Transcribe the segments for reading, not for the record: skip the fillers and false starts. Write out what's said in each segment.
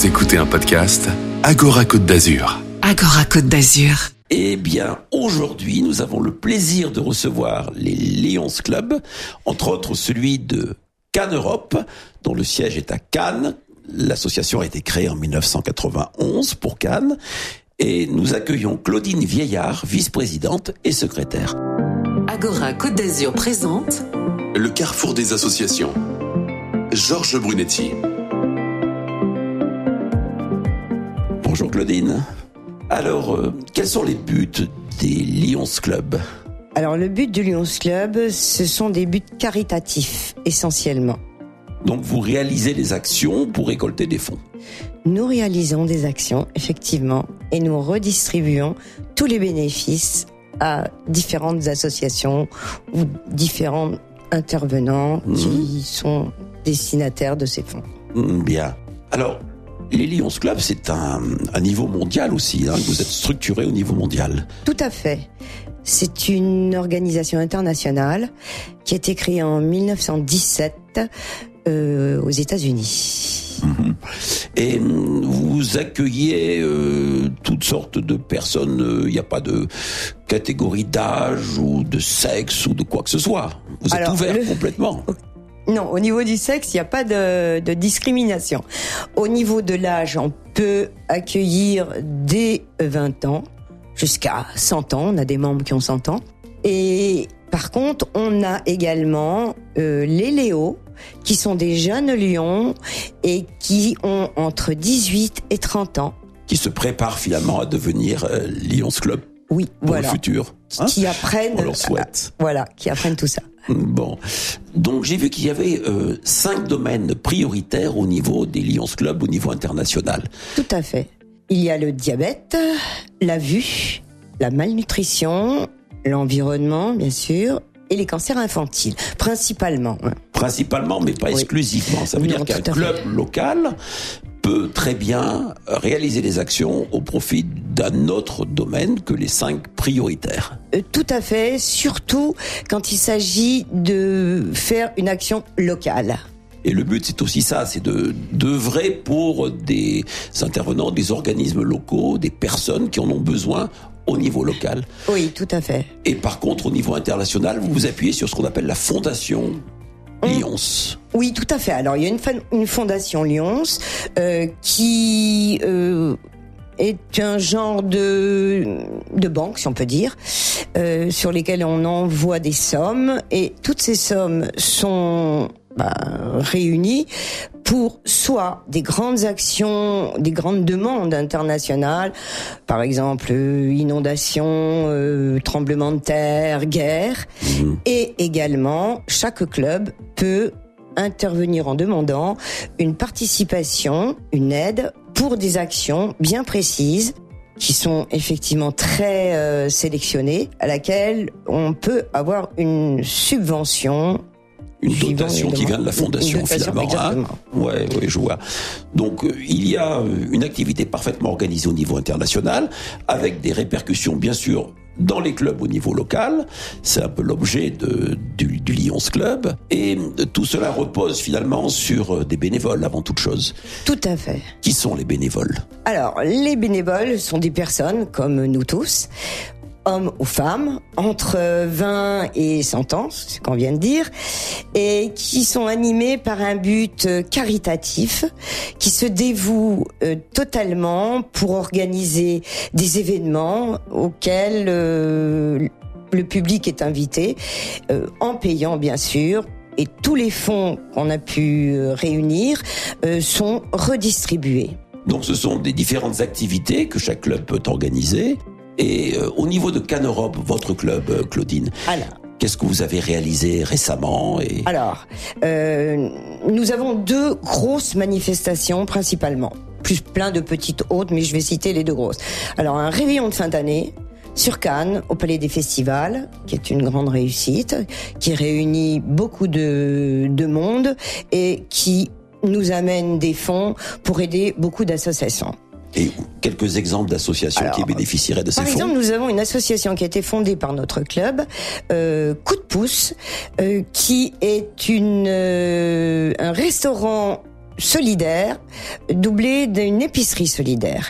Vous écoutez un podcast Agora Côte d'Azur. Agora Côte d'Azur. Eh bien, aujourd'hui, nous avons le plaisir de recevoir les Lions Club, entre autres celui de Cannes Europe, dont le siège est à Cannes. L'association a été créée en 1991 pour Cannes. Et nous accueillons Claudine Vieillard, vice-présidente et secrétaire. Agora Côte d'Azur présente Le carrefour des associations. Georges Brunetti. Bonjour Claudine. Alors, quels sont les buts des Lions Club ? Alors, le but du Lions Club, ce sont des buts caritatifs, essentiellement. Donc, vous réalisez des actions pour récolter des fonds ? Nous réalisons des actions, effectivement, et nous redistribuons tous les bénéfices à différentes associations ou différents intervenants qui sont destinataires de ces fonds. Bien. Alors, les Lions Club, c'est un niveau mondial aussi. Vous êtes structuré au niveau mondial. Tout à fait. C'est une organisation internationale qui a été créée en 1917 aux États-Unis. Et vous accueillez toutes sortes de personnes. Il n'y a pas de catégorie d'âge ou de sexe ou de quoi que ce soit. Vous êtes ouvert complètement. Non, au niveau du sexe, il n'y a pas de discrimination. Au niveau de l'âge, on peut accueillir dès 20 ans jusqu'à 100 ans. On a des membres qui ont 100 ans. Et par contre, on a également les Léos, qui sont des jeunes lions et qui ont entre 18 et 30 ans. Qui se préparent finalement à devenir Lions Club. Oui, pour le futur. Qui apprennent. On leur souhaite. Qui apprennent tout ça. Bon. Donc, j'ai vu qu'il y avait 5 domaines prioritaires au niveau des Lions Club, au niveau international. Tout à fait. Il y a le diabète, la vue, la malnutrition, l'environnement, bien sûr, et les cancers infantiles, principalement. Principalement, mais pas exclusivement. Ça veut dire qu'un club local peut très bien réaliser des actions au profit d'un autre domaine que les 5 prioritaires. Tout à fait, surtout quand il s'agit de faire une action locale. Et le but, c'est aussi ça, c'est d'œuvrer pour des intervenants, des organismes locaux, des personnes qui en ont besoin au niveau local. Oui, tout à fait. Et par contre, au niveau international, vous vous appuyez sur ce qu'on appelle la fondation Lions. Oui, tout à fait. Alors, il y a une fondation Lions qui est un genre de banque, si on peut dire, sur lesquelles on envoie des sommes, et toutes ces sommes sont réunies pour soit des grandes actions, des grandes demandes internationales, par exemple inondations, tremblements de terre, guerre, et également chaque club peut intervenir en demandant une participation, une aide pour des actions bien précises qui sont effectivement très sélectionnées, à laquelle on peut avoir une subvention. Une dotation qui vient de la fondation, finalement. Oui, je vois. Donc, il y a une activité parfaitement organisée au niveau international, avec des répercussions, bien sûr, dans les clubs au niveau local. C'est un peu l'objet du Lions Club. Et tout cela repose finalement sur des bénévoles, avant toute chose. Tout à fait. Qui sont les bénévoles ? Alors, les bénévoles sont des personnes, comme nous tous, hommes ou femmes, entre 20 et 100 ans, c'est ce qu'on vient de dire, et qui sont animés par un but caritatif, qui se dévouent totalement pour organiser des événements auxquels le public est invité, en payant bien sûr, et tous les fonds qu'on a pu réunir sont redistribués. Donc ce sont des différentes activités que chaque club peut organiser. Et au niveau de Cannes Europe, votre club, Claudine, qu'est-ce que vous avez réalisé récemment Alors, nous avons 2 grosses manifestations principalement, plus plein de petites autres, mais je vais citer les 2 grosses. Alors, un réveillon de fin d'année sur Cannes, au Palais des Festivals, qui est une grande réussite, qui réunit beaucoup de monde et qui nous amène des fonds pour aider beaucoup d'associations. Et quelques exemples d'associations qui bénéficieraient de ces fonds. Par exemple, nous avons une association qui a été fondée par notre club, Coup de pouce, qui est un restaurant solidaire doublé d'une épicerie solidaire.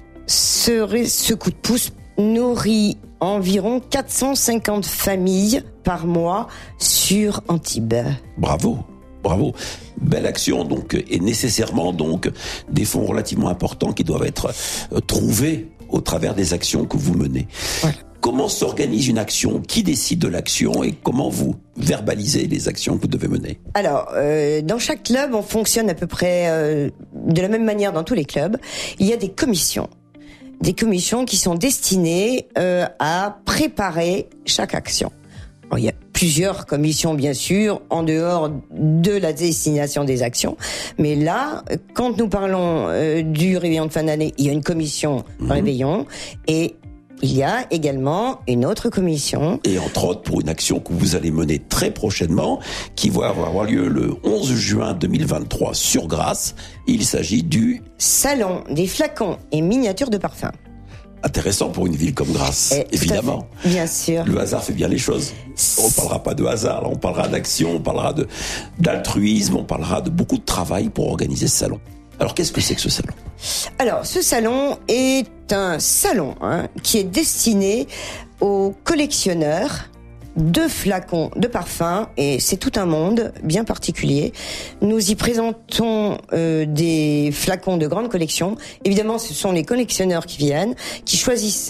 Ce coup de pouce nourrit environ 450 familles par mois sur Antibes. Bravo. Belle action, donc, et nécessairement, donc, des fonds relativement importants qui doivent être trouvés au travers des actions que vous menez. Ouais. Comment s'organise une action? Qui décide de l'action et comment vous verbalisez les actions que vous devez mener? Alors, dans chaque club, on fonctionne à peu près de la même manière dans tous les clubs. Il y a des commissions qui sont destinées à préparer chaque action. Alors, il y a plusieurs commissions, bien sûr, en dehors de la destination des actions. Mais là, quand nous parlons du réveillon de fin d'année, il y a une commission réveillon et il y a également une autre commission. Et entre autres, pour une action que vous allez mener très prochainement, qui va avoir lieu le 11 juin 2023 sur Grasse. Il s'agit du Salon des flacons et miniatures de parfum. Intéressant pour une ville comme Grasse, évidemment. Bien sûr. Le hasard fait bien les choses. On parlera pas de hasard, là, on parlera d'action, on parlera d'altruisme, on parlera de beaucoup de travail pour organiser ce salon. Alors, qu'est-ce que c'est que ce salon? Alors, ce salon est un salon qui est destiné aux collectionneurs de flacons de parfums, et c'est tout un monde bien particulier. Nous y présentons des flacons de grande collection. Évidemment, ce sont les collectionneurs qui viennent, qui choisissent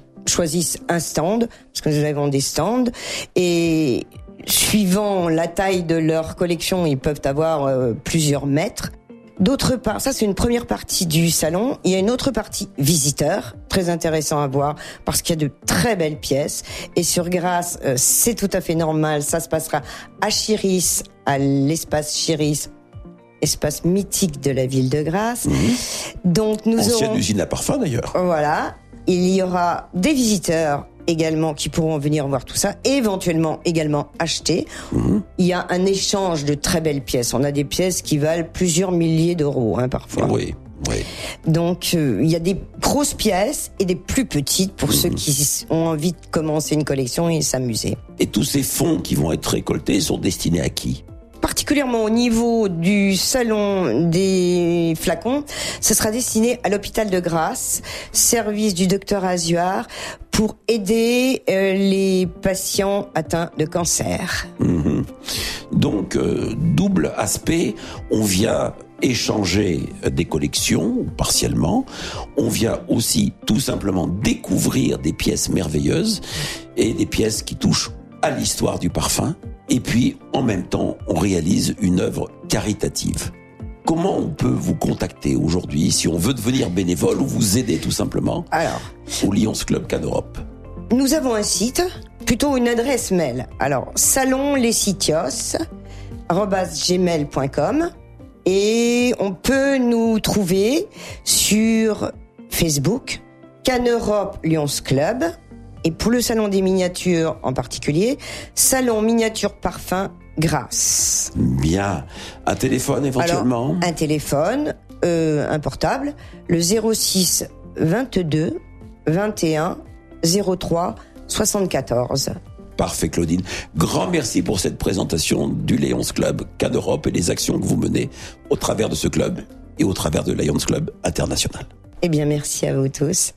un stand, parce que nous avons des stands, et suivant la taille de leur collection, ils peuvent avoir plusieurs mètres. D'autre part, ça c'est une première partie du salon. Il y a une autre partie visiteur, très intéressant à voir parce qu'il y a de très belles pièces. Et sur Grasse, c'est tout à fait normal. Ça se passera à Chiris, à l'espace Chiris, espace mythique de la ville de Grasse. Donc nous ancienne usine à parfum d'ailleurs. Voilà, il y aura des visiteurs également qui pourront venir voir tout ça, et éventuellement également acheter. Il y a un échange de très belles pièces. On a des pièces qui valent plusieurs milliers d'euros parfois. Oui. Donc il y a des grosses pièces et des plus petites pour ceux qui ont envie de commencer une collection et s'amuser. Et tous ces fonds qui vont être récoltés sont destinés à qui? Particulièrement au niveau du salon des flacons, ce sera destiné à l'hôpital de Grasse, service du docteur Azuard, pour aider les patients atteints de cancer. Donc, double aspect, on vient échanger des collections, partiellement. On vient aussi tout simplement découvrir des pièces merveilleuses et des pièces qui touchent à l'histoire du parfum. Et puis, en même temps, on réalise une œuvre caritative. Comment on peut vous contacter aujourd'hui si on veut devenir bénévole ou vous aider tout simplement? Alors, au Lions Club CAN Europe. Nous avons un site, plutôt une adresse mail. Alors, salonlessitios@gmail.com, et on peut nous trouver sur Facebook, CAN Europe Lions Club. Et pour le salon des miniatures en particulier, Salon Miniature Parfum Grasse. Bien. Un téléphone éventuellement? Alors, un téléphone, un portable, le 06 22 21 03 74. Parfait, Claudine. Grand merci pour cette présentation du Lions Club CAN Europe et les actions que vous menez au travers de ce club et au travers de Lions Club International. Eh bien, merci à vous tous.